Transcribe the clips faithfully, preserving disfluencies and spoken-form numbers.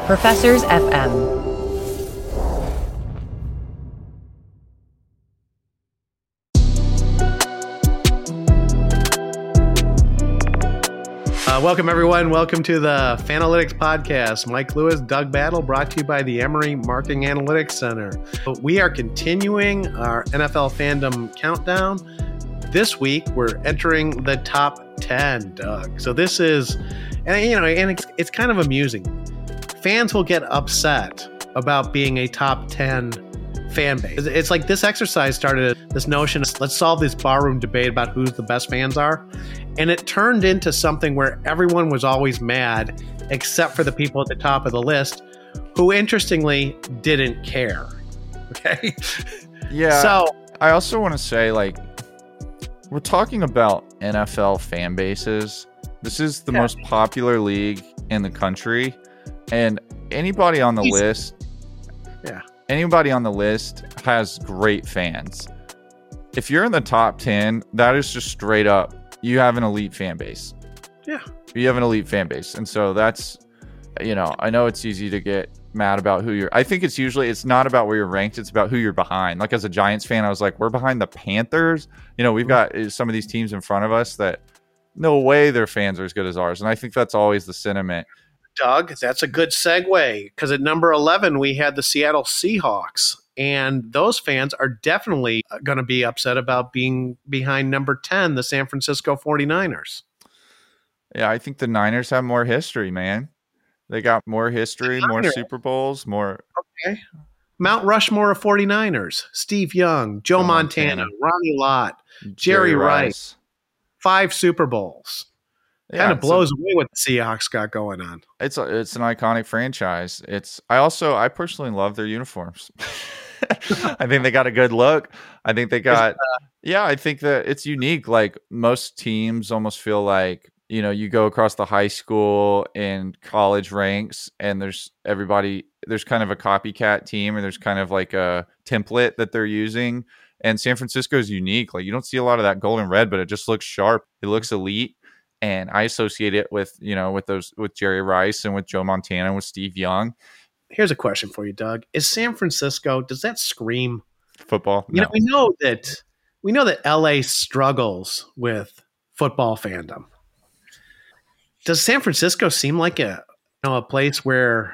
Professors F M. Uh, welcome, everyone. Welcome to the Fanalytics Podcast. Mike Lewis, Doug Battle, brought to you by the Emory Marketing Analytics Center. We are continuing our N F L fandom countdown. This week, we're entering the top ten, Doug. So this is, and you know, and it's, it's kind of amusing. Fans will get upset about being a top ten fan base. It's like this exercise started this notion of let's solve this barroom debate about who the best fans are. And it turned into something where everyone was always mad, except for the people at the top of the list, who interestingly didn't care. Okay. Yeah. So I also want to say, like, we're talking about N F L fan bases. This is the yeah. most popular league in the country. And anybody on the Easy. list, yeah, anybody on the list has great fans. If you're in the top ten, that is just straight up, you have an elite fan base. Yeah. You have an elite fan base. And so that's, you know, I know it's easy to get mad about who you're, I think it's usually, it's not about where you're ranked. It's about who you're behind. Like as a Giants fan, I was like, we're behind the Panthers. You know, we've got some of these teams in front of us that no way their fans are as good as ours. And I think that's always the sentiment. Doug, that's a good segue because at number eleven, we had the Seattle Seahawks, and those fans are definitely going to be upset about being behind number ten, the San Francisco forty-niners. Yeah, I think the Niners have more history, man. They got more history, more Super Bowls, more. Okay. Mount Rushmore of forty-niners, Steve Young, Joe, Joe Montana, Montana, Ronnie Lott, Jerry, Jerry Rice, Rice, five Super Bowls. Yeah, kind of blows a, away what the Seahawks got going on. It's a, it's an iconic franchise. It's I also I personally love their uniforms. I think they got a good look. I think they got uh, yeah. I think that it's unique. Like most teams, almost feel like you know you go across the high school and college ranks, and there's everybody. There's kind of a copycat team, or there's kind of like a template that they're using. And San Francisco is unique. Like you don't see a lot of that gold and red, but it just looks sharp. It looks elite. And I associate it with, you know, with those, with Jerry Rice and with Joe Montana and with Steve Young. Here's a question for you, Doug. Is San Francisco, does that scream football? You no. know, we know that we know that L A struggles with football fandom. Does San Francisco seem like a, you know, a place where,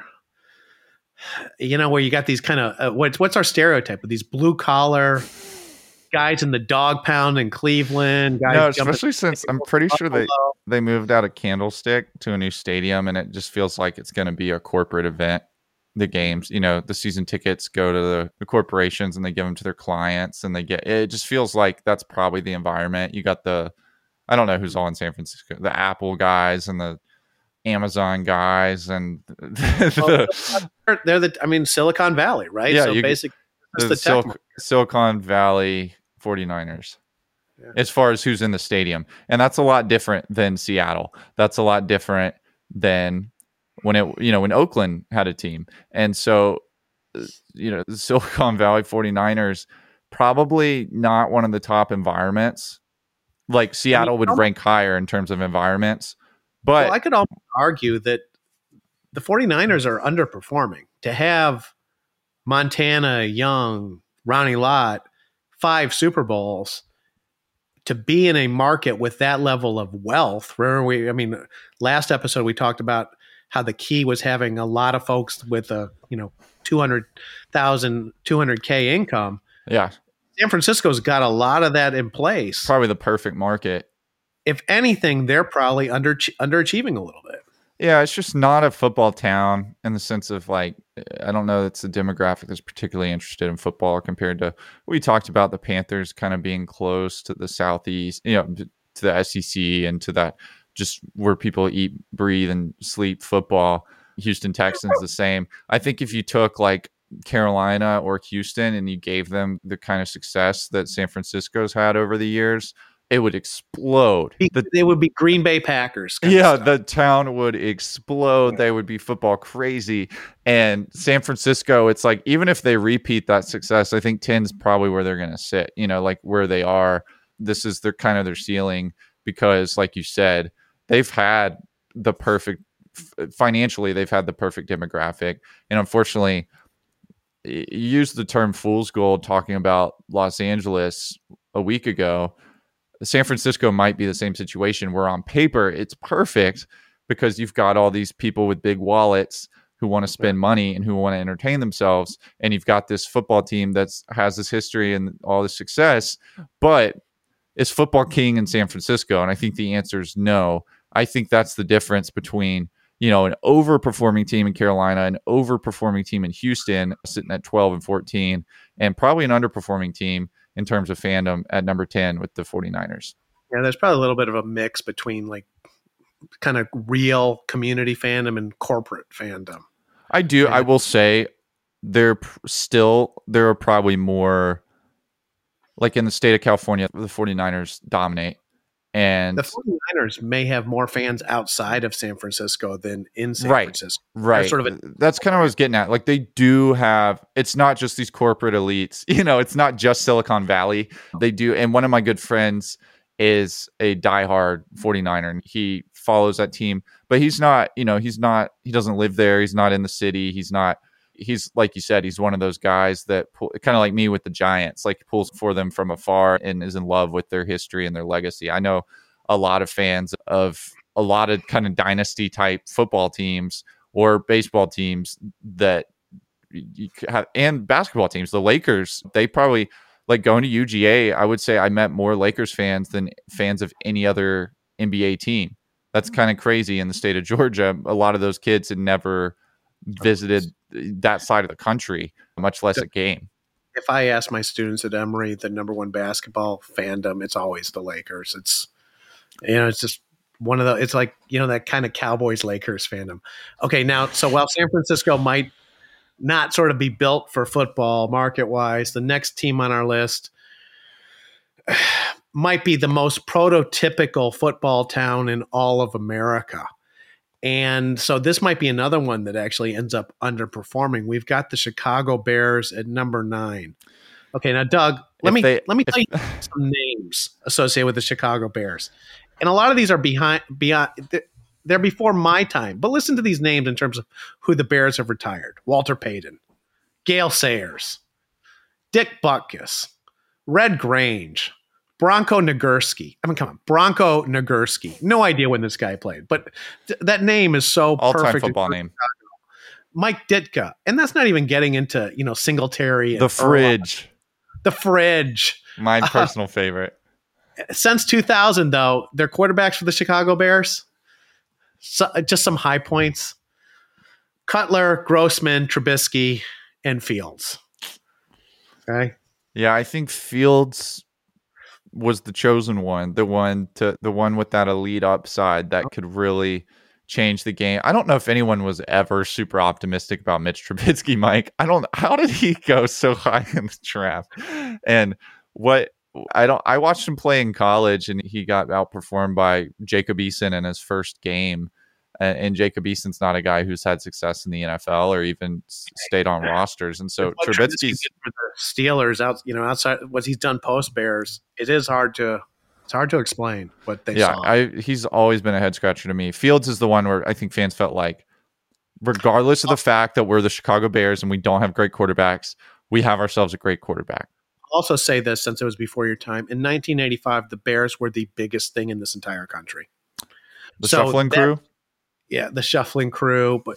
you know, where you got these kind of, uh, what's, what's our stereotype with these blue collar guys in the dog pound in Cleveland? Guys no, especially since I'm pretty sure they, they moved out of Candlestick to a new stadium, and it just feels like it's going to be a corporate event. The games, you know, the season tickets go to the, the corporations and they give them to their clients, and they get, it just feels like that's probably the environment. You got the, I don't know who's all in San Francisco, the Apple guys and the Amazon guys, and the, well, they're the, I mean, Silicon Valley, right? Yeah, so you, basically, the, the Sil- Silicon Valley forty-niners. Yeah. As far as who's in the stadium. And that's a lot different than Seattle. That's a lot different than when it, you know, when Oakland had a team. And so, you know, the Silicon Valley forty-niners, probably not one of the top environments. Like Seattle would rank higher in terms of environments. But well, I could almost argue that the forty-niners are underperforming. To have Montana, Young, Ronnie Lott, five Super Bowls, to be in a market with that level of wealth. Remember, we, I mean, last episode we talked about how the key was having a lot of folks with a, you know, two hundred thousand, two hundred K income. Yeah. San Francisco's got a lot of that in place. Probably the perfect market. If anything, they're probably under underachieving a little bit. Yeah, it's just not a football town in the sense of like, I don't know, it's a demographic that's particularly interested in football compared to, we talked about the Panthers kind of being close to the Southeast, you know, to the S E C and to that just where people eat, breathe, and sleep football. Houston Texans the same. I think if you took like Carolina or Houston and you gave them the kind of success that San Francisco's had over the years, it would explode. The, they would be Green Bay Packers. Yeah, the town would explode. They would be football crazy. And San Francisco, it's like, even if they repeat that success, I think ten's probably where they're going to sit, you know, like where they are. This is their kind of their ceiling because, like you said, they've had the perfect f- financially, they've had the perfect demographic. And unfortunately, you used the term fool's gold talking about Los Angeles a week ago. San Francisco might be the same situation where on paper it's perfect because you've got all these people with big wallets who want to spend money and who want to entertain themselves. And you've got this football team that's has this history and all this success, but is football king in San Francisco? And I think the answer is no. I think that's the difference between, you know, an overperforming team in Carolina, an overperforming team in Houston sitting at twelve and fourteen, and probably an underperforming team in terms of fandom at number ten with the 49ers. Yeah, there's probably a little bit of a mix between like kind of real community fandom and corporate fandom. I do. Yeah. I will say there still, there are probably more, like in the state of California, the 49ers dominate. And the 49ers may have more fans outside of San Francisco than in San right, Francisco. Right. That's sort of a, That's kind of what I was getting at. Like they do have, it's not just these corporate elites, you know, it's not just Silicon Valley. They do. And one of my good friends is a diehard 49er and he follows that team, but he's not, you know, he's not, he doesn't live there. He's not in the city. He's not, he's like you said, he's one of those guys that pull, kind of like me with the Giants, like pulls for them from afar and is in love with their history and their legacy. I know a lot of fans of a lot of kind of dynasty type football teams or baseball teams that you have, and basketball teams. The Lakers, they probably like going to U G A. I would say I met more Lakers fans than fans of any other N B A team. That's kind of crazy in the state of Georgia. A lot of those kids had never visited that side of the country, much less a game. If I ask my students at Emory the number one basketball fandom, it's always the Lakers. It's, you know, it's just one of the, it's like, you know, that kind of Cowboys Lakers fandom. Okay. Now, so while San Francisco might not sort of be built for football market wise, the next team on our list might be the most prototypical football town in all of America. And so this might be another one that actually ends up underperforming. We've got the Chicago Bears at number nine. Okay, now Doug, let if me they, let me tell if, you some names associated with the Chicago Bears. And a lot of these are behind beyond they're before my time. But listen to these names in terms of who the Bears have retired. Walter Payton, Gale Sayers, Dick Butkus, Red Grange, Bronco Nagurski. I mean, come on, Bronco Nagurski. No idea when this guy played, but th- that name is so all-time perfect. Football name. Mike Ditka, and that's not even getting into you know Singletary. And the fridge. Earl. The fridge. My personal uh, favorite. Since two thousand, though, their quarterbacks for the Chicago Bears, so, just some high points: Cutler, Grossman, Trubisky, and Fields. Okay. Yeah, I think Fields was the chosen one, the one to the one with that elite upside that could really change the game. I don't know if anyone was ever super optimistic about Mitch Trubisky, Mike. I don't. How did he go so high in the draft? And what I don't. I watched him play in college, and he got outperformed by Jacob Eason in his first game. And, and Jacob Eason's not a guy who's had success in the N F L or even stayed on rosters. And so Trubisky's for the Steelers out, you know, outside what he's done post Bears, it is hard to it's hard to explain what they yeah, saw. I he's always been a head scratcher to me. Fields is the one where I think fans felt like, regardless of the fact that we're the Chicago Bears and we don't have great quarterbacks, we have ourselves a great quarterback. I'll also say this, since it was before your time, in nineteen eighty-five, the Bears were the biggest thing in this entire country. The so shuffling that, crew. Yeah, the shuffling crew, but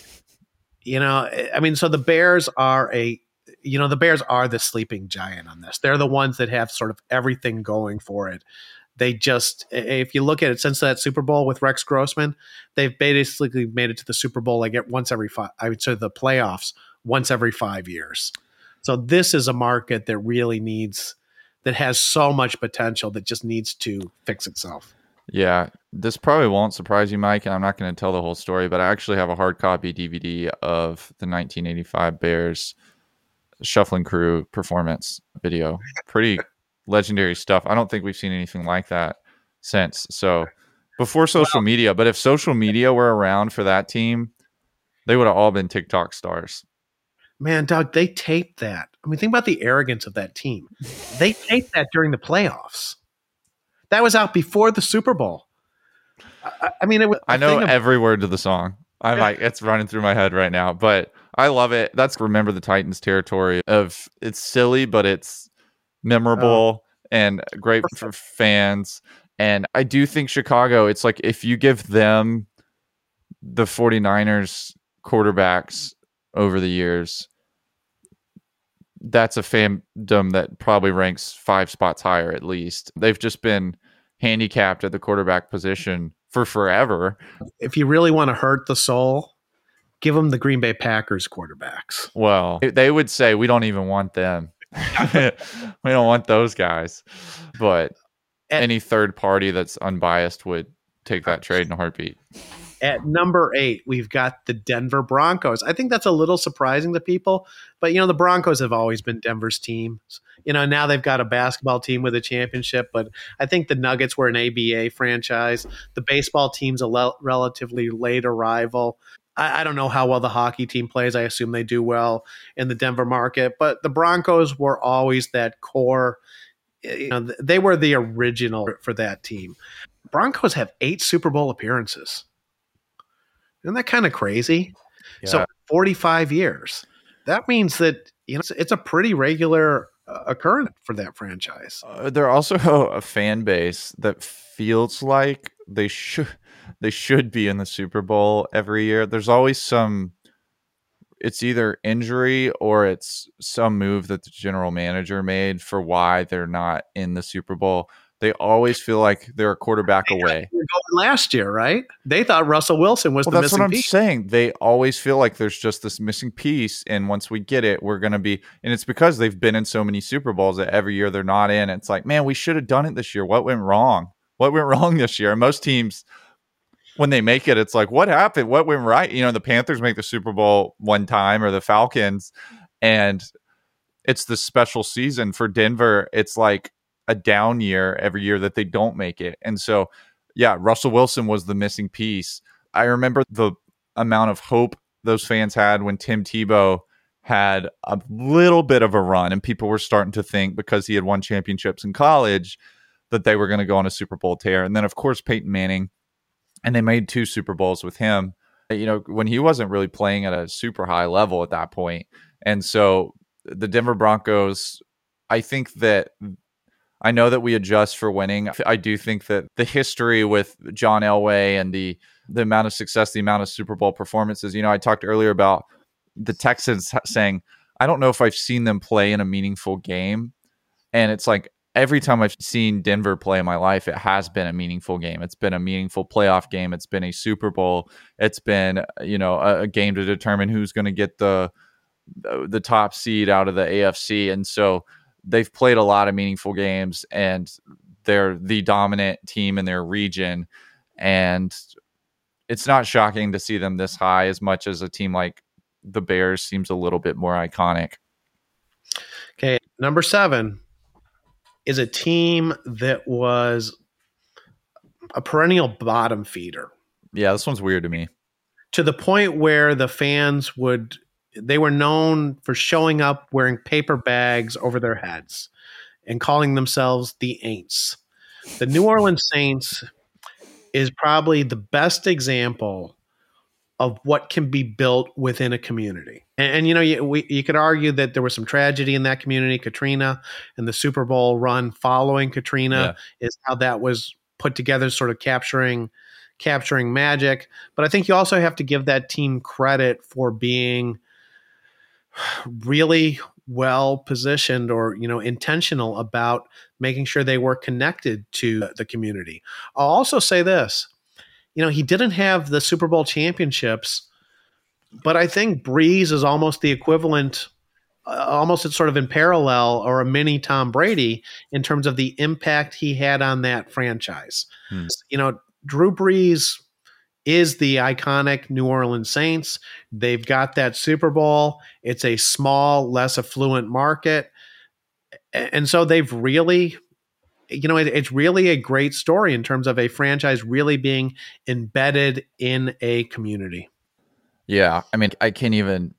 you know, I mean, so the Bears are a, you know, the Bears are the sleeping giant on this. They're the ones that have sort of everything going for it. They just, if you look at it, since that Super Bowl with Rex Grossman, they've basically made it to the Super Bowl like once every five, I would say the playoffs once every five years. So this is a market that really needs, that has so much potential that just needs to fix itself. Yeah, this probably won't surprise you, Mike, and I'm not going to tell the whole story, but I actually have a hard copy D V D of the nineteen eighty-five Bears Shuffling Crew performance video. Pretty legendary stuff. I don't think we've seen anything like that since. So before social wow. media, but if social media were around for that team, they would have all been TikTok stars. Man, Doug, they taped that. I mean, think about the arrogance of that team. They taped that during the playoffs. That was out before the Super Bowl. I, I mean, it was I know of- every word to the song. I'm like, it's running through my head right now, but I love it. That's Remember the Titans territory of it's silly, but it's memorable oh. and great for fans. And I do think Chicago, it's like if you give them the 49ers quarterbacks over the years, that's a fandom that probably ranks five spots higher at least. They've just been handicapped at the quarterback position for forever. If you really want to hurt the soul, give them the Green Bay Packers quarterbacks. Well, they would say we don't even want them. We don't want those guys. But at, any third party that's unbiased would take that trade in a heartbeat. At number eight, we've got the Denver Broncos. I think that's a little surprising to people, but you know, the Broncos have always been Denver's team. You know, now they've got a basketball team with a championship, but I think the Nuggets were an A B A franchise. The baseball team's a le- relatively late arrival. I, I don't know how well the hockey team plays. I assume they do well in the Denver market, but the Broncos were always that core. You know, they were the original for that team. Broncos have eight Super Bowl appearances. Isn't that kind of crazy? Yeah. So forty-five years. That means that, you know, it's, it's a pretty regular uh, occurrence for that franchise. Uh, they're also a fan base that feels like they should they should be in the Super Bowl every year. There's always some. It's either injury or it's some move that the general manager made for why they're not in the Super Bowl. They always feel like they're a quarterback they away. Going last year, right? They thought Russell Wilson was well, the that's missing what I'm piece. saying. They always feel like there's just this missing piece, and once we get it, we're going to be. And it's because they've been in so many Super Bowls that every year they're not in. It's like, man, we should have done it this year. What went wrong? What went wrong this year? And most teams, when they make it, it's like, what happened? What went right? You know, the Panthers make the Super Bowl one time, or the Falcons, and it's the special season for Denver. It's like a down year every year that they don't make it. And so, yeah, Russell Wilson was the missing piece. I remember the amount of hope those fans had when Tim Tebow had a little bit of a run, and people were starting to think because he had won championships in college that they were going to go on a Super Bowl tear. And then, of course, Peyton Manning, and they made two Super Bowls with him, you know, when he wasn't really playing at a super high level at that point. And so the Denver Broncos, I think that I know that we adjust for winning. I do think that the history with John Elway and the the amount of success, the amount of Super Bowl performances, you know, I talked earlier about the Texans saying, I don't know if I've seen them play in a meaningful game. And it's like every time I've seen Denver play in my life, it has been a meaningful game. It's been a meaningful playoff game. It's been a Super Bowl. It's been, you know, a, a game to determine who's going to get the, the the top seed out of the A F C. And so they've played a lot of meaningful games, and they're the dominant team in their region. And it's not shocking to see them this high, as much as a team like the Bears seems a little bit more iconic. Okay, number seven is a team that was a perennial bottom feeder. Yeah, this one's weird to me. To the point where the fans would... They were known for showing up wearing paper bags over their heads and calling themselves the Aints. The New Orleans Saints is probably the best example of what can be built within a community. And, and you know, you, we, you could argue that there was some tragedy in that community. Katrina and the Super Bowl run following Katrina yeah. is how that was put together, sort of capturing capturing magic. But I think you also have to give that team credit for being really well positioned, or, you know, intentional about making sure they were connected to the community. I'll also say this, you know, he didn't have the Super Bowl championships, but I think Breeze is almost the equivalent, uh, almost it's sort of in parallel, or a mini Tom Brady in terms of the impact he had on that franchise. Hmm. You know, Drew Brees is the iconic New Orleans Saints. They've got that Super Bowl. It's a small, less affluent market. And so they've really, you know, it, it's really a great story in terms of a franchise really being embedded in a community. Yeah. I mean, I can't even,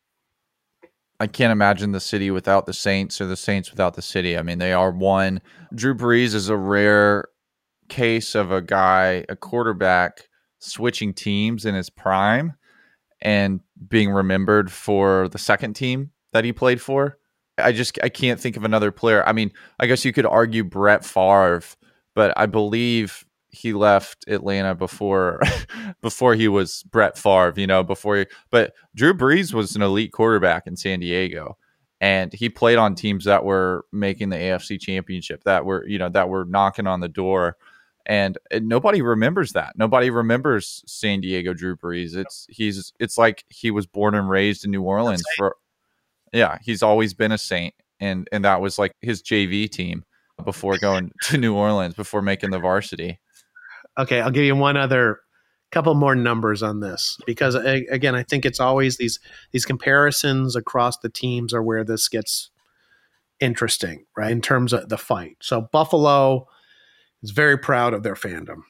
I can't imagine the city without the Saints, or the Saints without the city. I mean, they are one. Drew Brees is a rare case of a guy, a quarterback switching teams in his prime and being remembered for the second team that he played for. I just I can't think of another player. I mean, I guess you could argue Brett Favre, but I believe he left Atlanta before before he was Brett Favre, you know, before he, but Drew Brees was an elite quarterback in San Diego, and he played on teams that were making the A F C Championship, that were, you know, that were knocking on the door. And, and nobody remembers that. Nobody remembers San Diego Drew Brees. It's he's it's like he was born and raised in New Orleans for yeah, he's always been a Saint, and and that was like his J V team before going to New Orleans, before making the varsity. Okay, I'll give you one other couple more numbers on this, because again, I think it's always these these comparisons across the teams are where this gets interesting, right? In terms of the fight. So Buffalo is very proud of their fandom.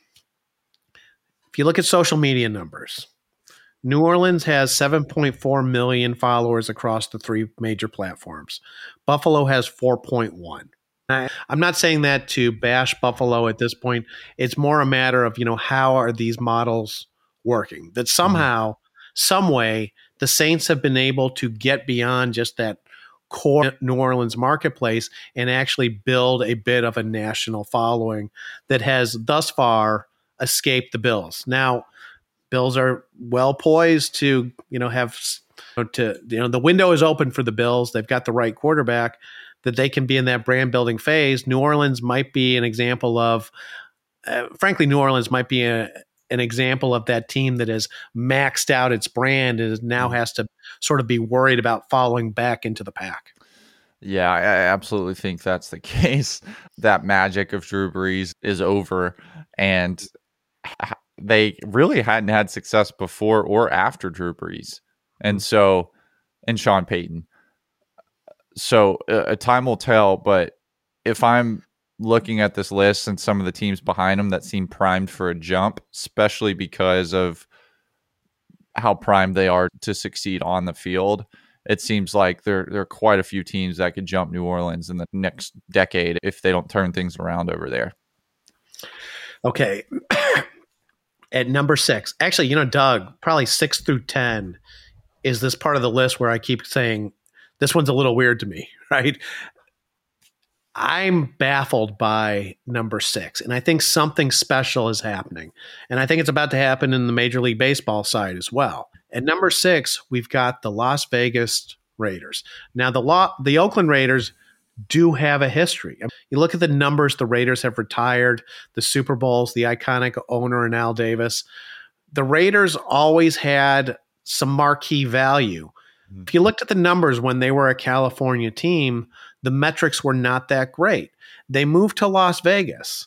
If you look at social media numbers, New Orleans has seven point four million followers across the three major platforms. Buffalo has four point one. I'm not saying that to bash Buffalo at this point. It's more a matter of, you know, how are these models working? That somehow, some way, the Saints have been able to get beyond just that core New Orleans marketplace and actually build a bit of a national following that has thus far escaped the Bills. Now, Bills are well poised to, you know, have to, you know, the window is open for the Bills. They've got the right quarterback that they can be in that brand building phase. New Orleans might be an example of, uh, frankly, New Orleans might be a, an example of that team that has maxed out its brand and now has to sort of be worried about falling back into the pack. Yeah, I absolutely think that's the case. That magic of Drew Brees is over, and they really hadn't had success before or after Drew Brees. And so, and Sean Payton. So uh, time will tell, but if I'm looking at this list and some of the teams behind them that seem primed for a jump, especially because of how primed they are to succeed on the field, it seems like there, there are quite a few teams that could jump New Orleans in the next decade if they don't turn things around over there. Okay. At number six, actually, you know, Doug, probably six through ten is this part of the list where I keep saying, this one's a little weird to me, right? I'm baffled by number six, and I think something special is happening. And I think it's about to happen in the Major League Baseball side as well. At number six, we've got the Las Vegas Raiders. Now, the law, the Oakland Raiders do have a history. You look at the numbers the Raiders have retired, the Super Bowls, the iconic owner in Al Davis. The Raiders always had some marquee value. Mm-hmm. If you looked at the numbers when they were a California team, the metrics were not that great. They moved to Las Vegas.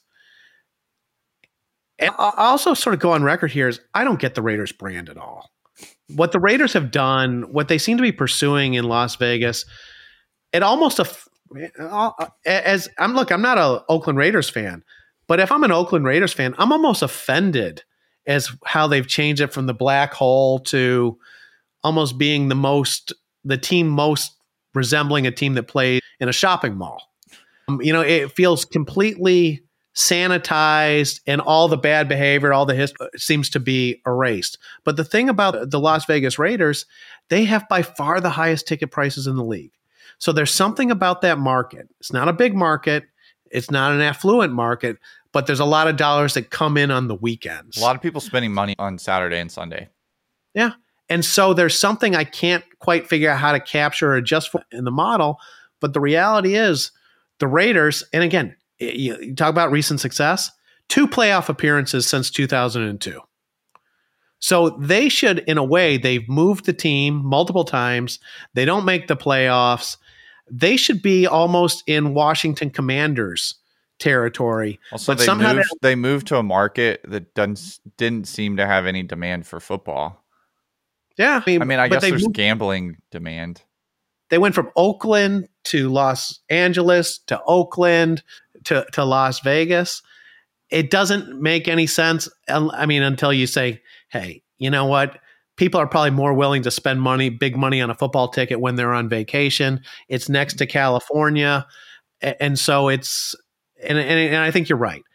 And I'll also sort of go on record here is I don't get the Raiders brand at all. What the Raiders have done, what they seem to be pursuing in Las Vegas, it almost a as I'm look, I'm not an Oakland Raiders fan, but if I'm an Oakland Raiders fan, I'm almost offended as how they've changed it from the black hole to almost being the most the team most resembling a team that plays in a shopping mall. Um, you know, it feels completely sanitized, and all the bad behavior, all the history seems to be erased. But the thing about the Las Vegas Raiders, they have by far the highest ticket prices in the league. So there's something about that market. It's not a big market. It's not an affluent market, but there's a lot of dollars that come in on the weekends. A lot of people spending money on Saturday and Sunday. Yeah. And so there's something I can't quite figure out how to capture or adjust for in the model. But the reality is the Raiders, and again, you, you talk about recent success, two playoff appearances since two thousand two. So they should, in a way, they've moved the team multiple times. They don't make the playoffs. They should be almost in Washington Commanders territory. Also, but they somehow moved, they moved to a market that doesn't, didn't seem to have any demand for football. Yeah. I mean, I, mean, I guess there's moved, gambling demand. They went from Oakland to Los Angeles to Oakland to, to Las Vegas. It doesn't make any sense. I mean, until you say, hey, you know what? People are probably more willing to spend money, big money on a football ticket when they're on vacation. It's next to California. And so it's, and, and, and I think you're right.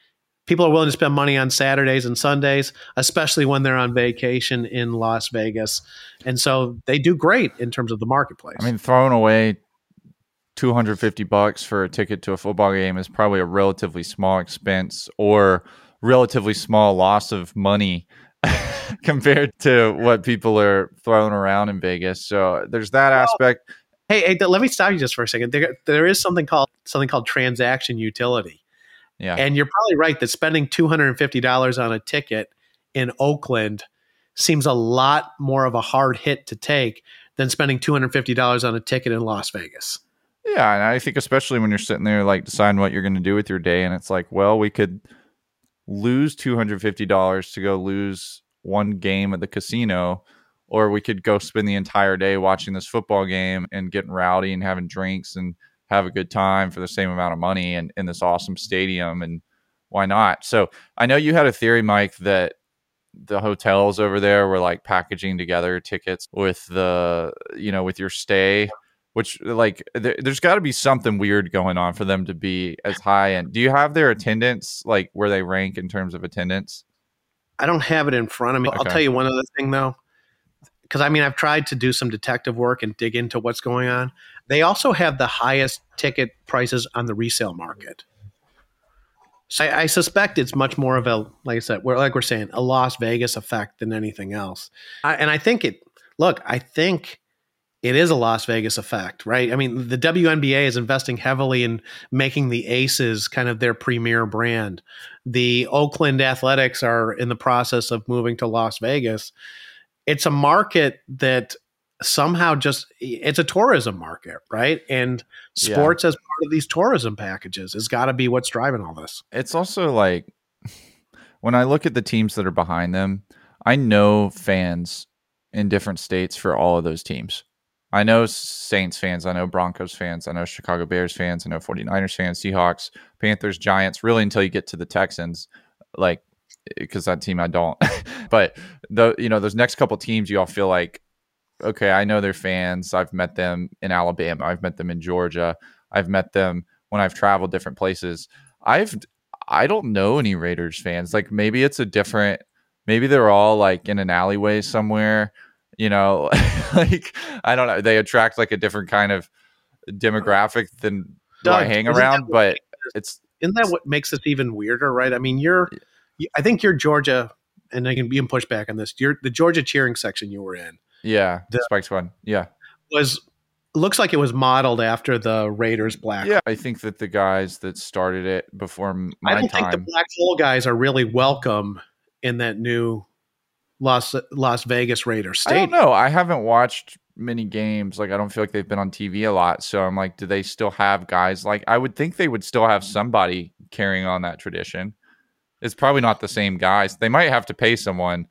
people are willing to spend money on Saturdays and Sundays, especially when they're on vacation in Las Vegas. And so they do great in terms of the marketplace. I mean, throwing away two hundred fifty bucks for a ticket to a football game is probably a relatively small expense or relatively small loss of money compared to what people are throwing around in Vegas. So there's that well, aspect. Hey, hey, let me stop you just for a second. There, there is something called something called transaction utility. Yeah. And you're probably right that spending two hundred fifty dollars on a ticket in Oakland seems a lot more of a hard hit to take than spending two hundred fifty dollars on a ticket in Las Vegas. Yeah, and I think especially when you're sitting there like deciding what you're going to do with your day, and it's like, well, we could lose two hundred fifty dollars to go lose one game at the casino, or we could go spend the entire day watching this football game and getting rowdy and having drinks and have a good time for the same amount of money and in this awesome stadium. And why not? So I know you had a theory, Mike, that the hotels over there were like packaging together tickets with the, you know, with your stay, which like there, there's got to be something weird going on for them to be as high. And do you have their attendance, like where they rank in terms of attendance? I don't have it in front of me. Okay. I'll tell you one other thing though. Because, I mean, I've tried to do some detective work and dig into what's going on. They also have the highest ticket prices on the resale market. So I, I suspect it's much more of a, like I said, we're, like we're saying, a Las Vegas effect than anything else. I, and I think it, look, I think it is a Las Vegas effect, right? I mean, the W N B A is investing heavily in making the Aces kind of their premier brand. The Oakland Athletics are in the process of moving to Las Vegas. It's a market that somehow just, it's a tourism market, right? And sports yeah. as part of these tourism packages has got to be what's driving all this. It's also like, when I look at the teams that are behind them, I know fans in different states for all of those teams. I know Saints fans, I know Broncos fans, I know Chicago Bears fans, I know 49ers fans, Seahawks, Panthers, Giants, really until you get to the Texans, like, because that team I don't. But the you know those next couple teams, you all feel like, okay, I know they're fans. I've met them in Alabama. I've met them in Georgia. I've met them when I've traveled different places. I've I don't know any Raiders fans. Like maybe it's a different. Maybe they're all like in an alleyway somewhere. You know, like I don't know. They attract like a different kind of demographic than Doug, I hang around. But it's isn't that what makes it even weirder, right? I mean, you're. I think you're Georgia, and I can be in pushback on this. You're the Georgia cheering section you were in. Yeah, the Spike Squad. Yeah, was looks like it was modeled after the Raiders black. Yeah, I think that the guys that started it before my I don't time, think the black hole guys are really welcome in that new Las Las Vegas Raiders stadium. I don't know. I haven't watched many games. Like I don't feel like they've been on T V a lot. So I'm like, do they still have guys? Like I would think they would still have somebody carrying on that tradition. It's probably not the same guys. They might have to pay someone.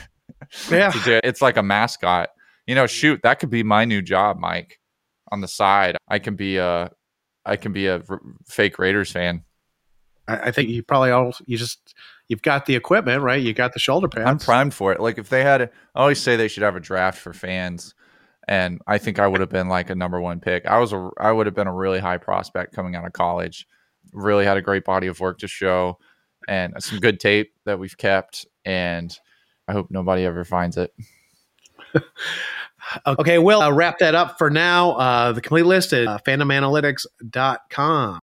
Yeah. to do it. It's like a mascot. You know, shoot, that could be my new job, Mike. On the side, I can be a, I can be a r- fake Raiders fan. I, I think you probably all you just you've got the equipment, right? You got the shoulder pads. I'm primed for it. Like if they had, a, I always say they should have a draft for fans, and I think I would have been like a number one pick. I was a, I would have been a really high prospect coming out of college. Really had a great body of work to show. And some good tape that we've kept, and I hope nobody ever finds it. Okay, we'll uh, wrap that up for now. Uh, the complete list is uh, fandom analytics dot com.